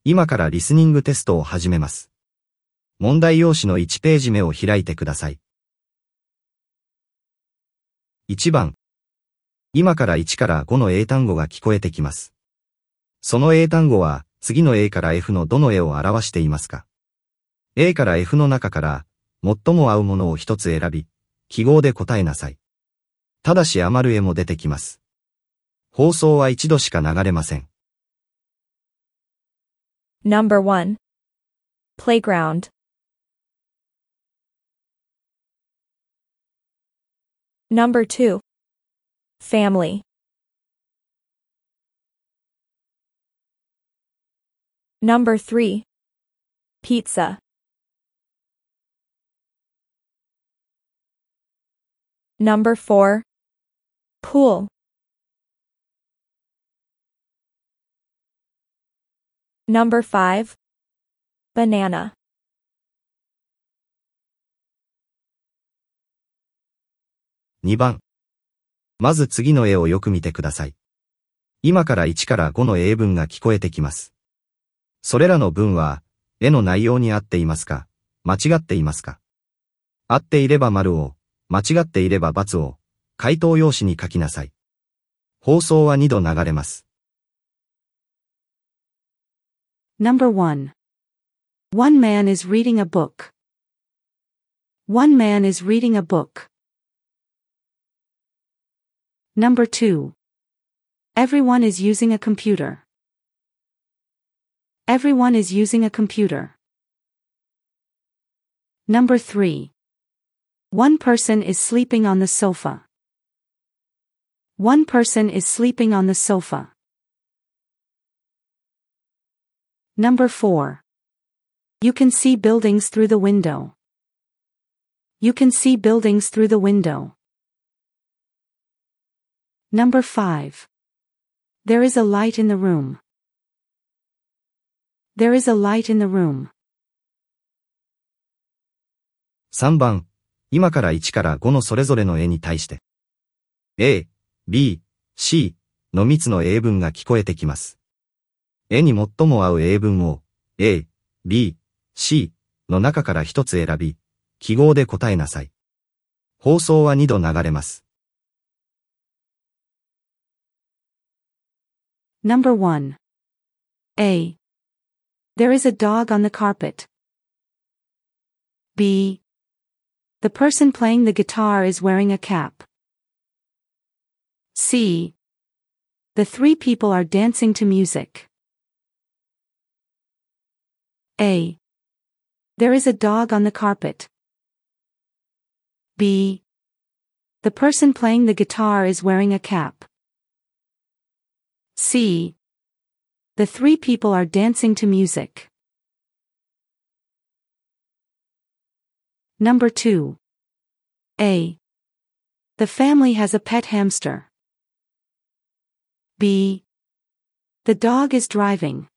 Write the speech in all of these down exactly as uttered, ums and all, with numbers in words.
今からリスニングテストを始めます。問題用紙のいちページ目を開いてください。いちばん。今からいちからごの英単語が聞こえてきます。その英単語は次の A から F のどの絵を表していますか？ A から F の中から最も合うものを一つ選び、記号で答えなさい。ただし余る絵も出てきます。放送は一度しか流れません。 Number one. Playground. Number two. Family. Number three. Pizza. Number four. Pool. Number five. Banana. にばん。まず次の絵をよく見てください。今からいちからごの英文が聞こえてきます。それらの文は、絵の内容に合っていますか、間違っていますか？合っていれば丸を、間違っていれば×を、回答用紙に書きなさい。放送はにど流れます。 Number one. One man is reading a book. One man is reading a book. Number two. Everyone is using a computer. Everyone is using a computer. Number three. One person is sleeping on the sofa. One person is sleeping on the sofa. Number four. You can see buildings through the window. You can see buildings through the window. Number five. There is a light in the room. There is a light in the room. さんばん。今からいちからごのそれぞれの絵に対して A、B、C のみっつの英文が聞こえてきます。絵に最も合う英文を A、B、C の中からひとつ選び、記号で答えなさい。放送はにど流れます。 Number one. A. There is a dog on the carpet. B. The person playing the guitar is wearing a cap. C. The three people are dancing to music. A. There is a dog on the carpet. B. The person playing the guitar is wearing a cap. C. The three people are dancing to music. Number two. A. The family has a pet hamster. B. The dog is driving.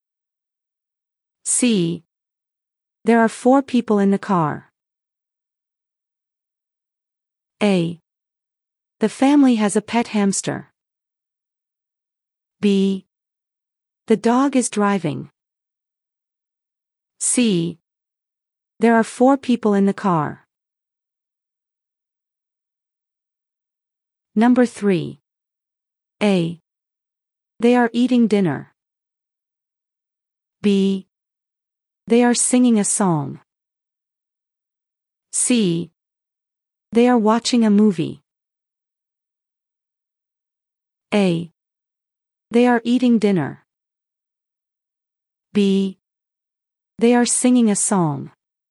C. There are four people in the car. A. The family has a pet hamster. B. The dog is driving. C. There are four people in the car. Number three. A. They are eating dinner. B. They are singing a song. C. They are watching a movie. A. They are eating dinner. B. They are singing a song.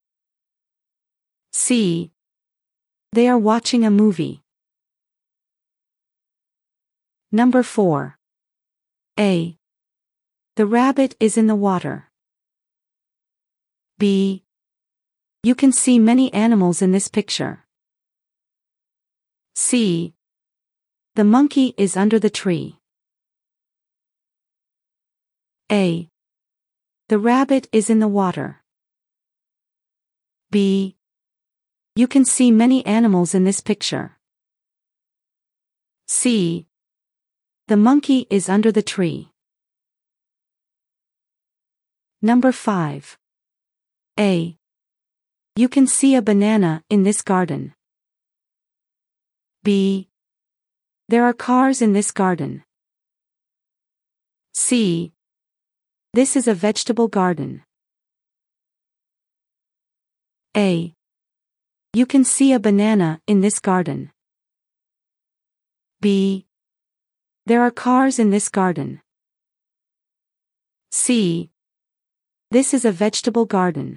C. They are watching a movie. Number four. A. The rabbit is in the water. B. You can see many animals in this picture. C. The monkey is under the tree. A. The rabbit is in the water. B. You can see many animals in this picture. C. The monkey is under the tree. Number five. A. You can see a banana in this garden. B. There are cars in this garden. C. This is a vegetable garden. A. You can see a banana in this garden. B. There are cars in this garden. C. This is a vegetable garden.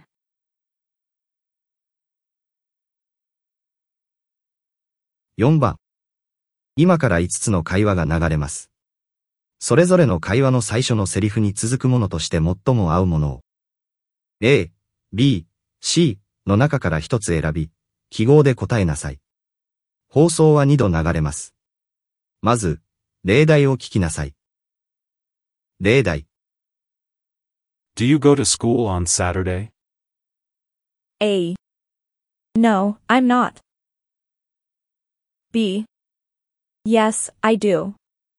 よんばん。今からいつつの会話が流れます。それぞれの会話の最初のセリフに続くものとして最も合うものを A、B、C の中から一つ選び、記号で答えなさい。放送はにど流れます。まず、例題を聞きなさい。例題。 Do you go to school on Saturday? A. No, I'm not. B. Yes, I do.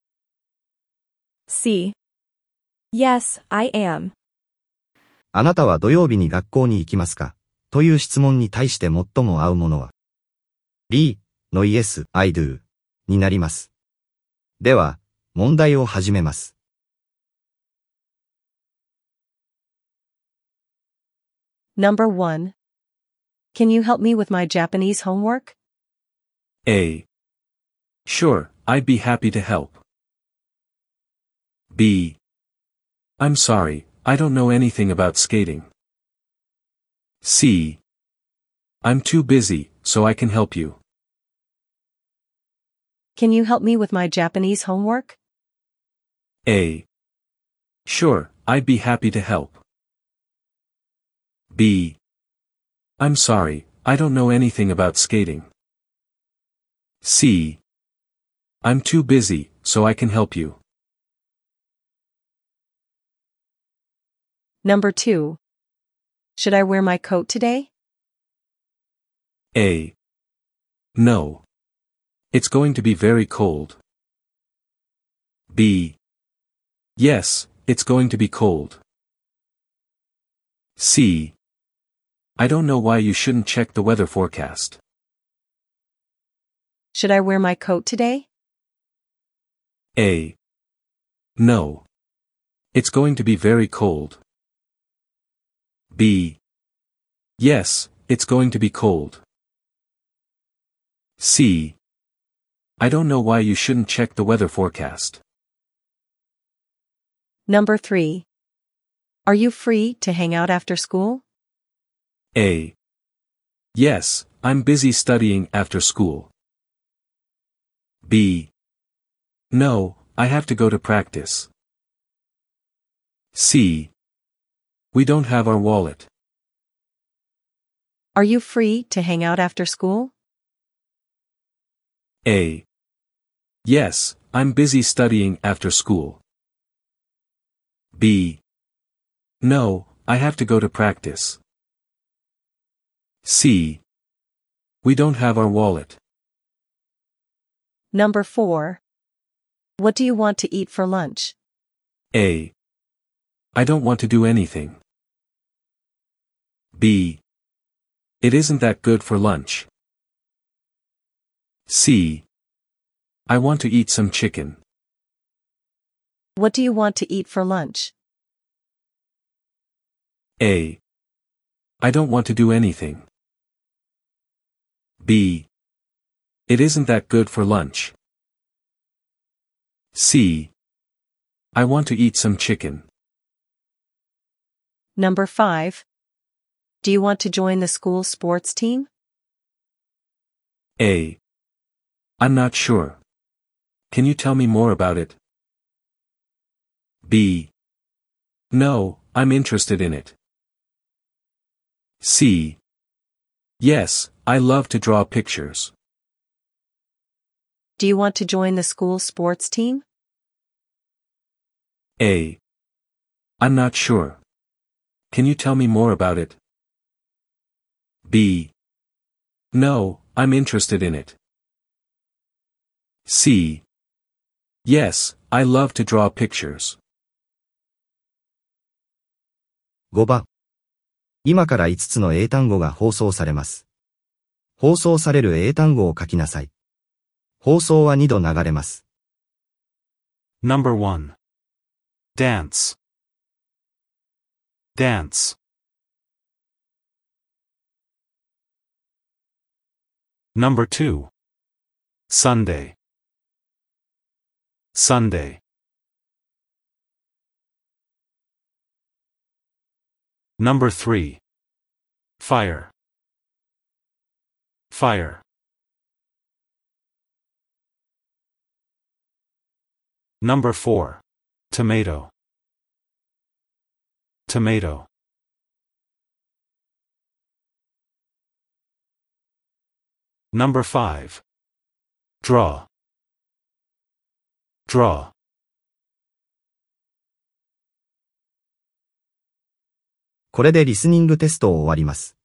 C. Yes, I am. あなたは土曜日に学校に行きますかという質問に対して最も合うものは B の Yes, I do になります。では、問題を始めます。 Number one. Can you help me with my Japanese homework? A. Sure, I'd be happy to help. B. I'm sorry, I don't know anything about skating. C. I'm too busy, so I can help you. Can you help me with my Japanese homework? A. Sure, I'd be happy to help. B. I'm sorry, I don't know anything about skating. C. I'm too busy, so I can help you. Number two. Should I wear my coat today? A. No. It's going to be very cold. B. Yes, it's going to be cold. C. I don't know why you shouldn't check the weather forecast. Should I wear my coat today? A. No. It's going to be very cold. B. Yes, it's going to be cold. C. I don't know why you shouldn't check the weather forecast. Number three. Are you free to hang out after school? A. Yes, I'm busy studying after school. B. No, I have to go to practice. C. We don't have our wallet. Are you free to hang out after school? A. Yes, I'm busy studying after school. B. No, I have to go to practice. C. We don't have our wallet. Number four. What do you want to eat for lunch? A. I don't want to do anything. B. It isn't that good for lunch. C. I want to eat some chicken. What do you want to eat for lunch? A. I don't want to do anything. B. It isn't that good for lunch. C. I want to eat some chicken. Number five. Do you want to join the school sports team? A. I'm not sure. Can you tell me more about it? B. No, I'm interested in it. C. Yes, I love to draw pictures. Do you want to join the school sports team? A. I'm not sure. Can you tell me more about it? B. No, I'm interested in it. C. Yes, I love to draw pictures. ごばん。今からいつつの英単語が放送されます。放送される英単語を書きなさい。放送はにど流れます。 Number one. Dance. Dance. Number two. Sunday. Sunday. Number three. Fire. Fire. Number four. Tomato. Tomato. Number five. Draw. Draw. これでリスニングテストを終わります。